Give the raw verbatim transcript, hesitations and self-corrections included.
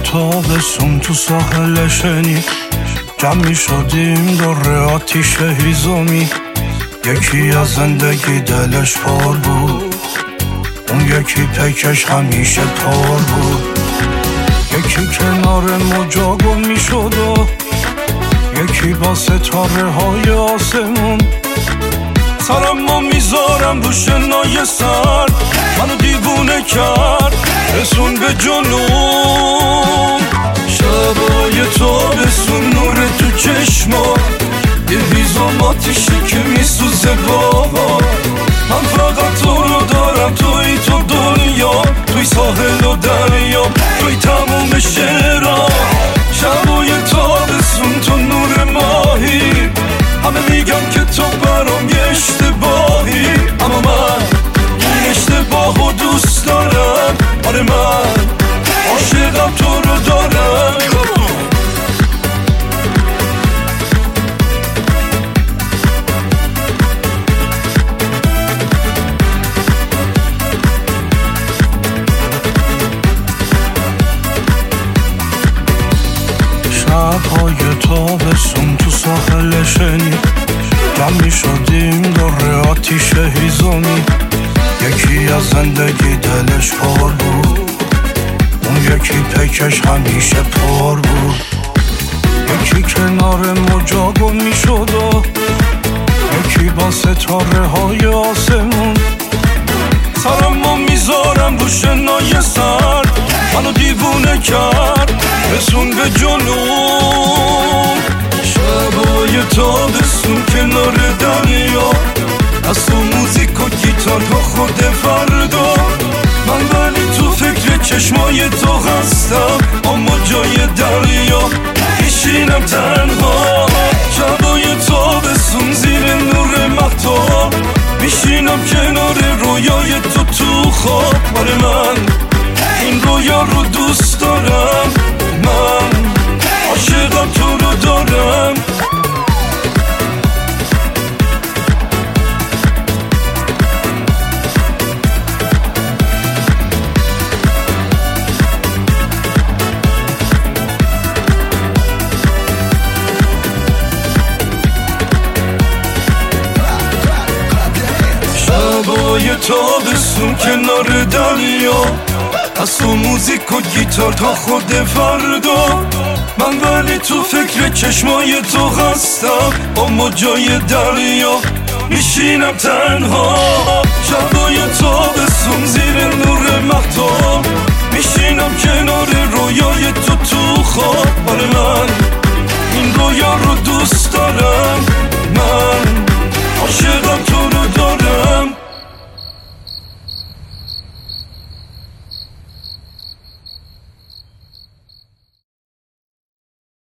تابستون تو ساحل شنی جمع می شدیم دور آتیش هیزومی. یکی از زندگی دلش پر بود، اون یکی پیکش همیشه پر بود. یکی کنار موجا گم می شد و یکی با ستاره های آسمون. سرم ما میذارم رو شنای سر، منو دیوونه کرد رسون به جنون. شبای تابستون نور تو چشما، یه هیزم آتیشی که میسوزه بابا. من فقط تو رو دارم، توی تو دنیا، توی ساحل و دریا، توی تموم شهرها. شبای تابستون تو نور ماهی، همه میگن که تو برام یه اشتباهی، اما من این اشتباهو دوست دارم. آره من عاشقم، تو رو دارم. شب‌های تابستون تو ساحل شنی جمع می شدیم دور آتیش هیزومی. یکی از زندگی دلش پر بود، اون یکی پیکش همیشه پر بود. یکی کنار موجا گم می شد و یکی با ستاره های آسمون. سرم ما میذارم رو شنای سر، منو دیوونه کرد رسون به جنون. شبای تابستون کنار دریا، از تو موزیک و گیتار تا خود فردا. من ولی تو فکر چشمای تو هستم، اما جای دریا میشینم تنها. شبای تابستون زیر نور مهتاب، میشینم کنار رویای تو تو خواب. آره من این رویا رو دوست دارم، من عاشقم، تو رو دارم. شبای تابستون کنار دریا، از تو موزیک و گیتار تا خود فردا. من ولی تو فکر چشمای تو هستم، اما جای دریا میشینم تنها. شبای تابستون زیر نور مهتاب، میشینم کنار رویای تو تو خواب. آره من این رویا رو دوست دارم، من عاشقم، تو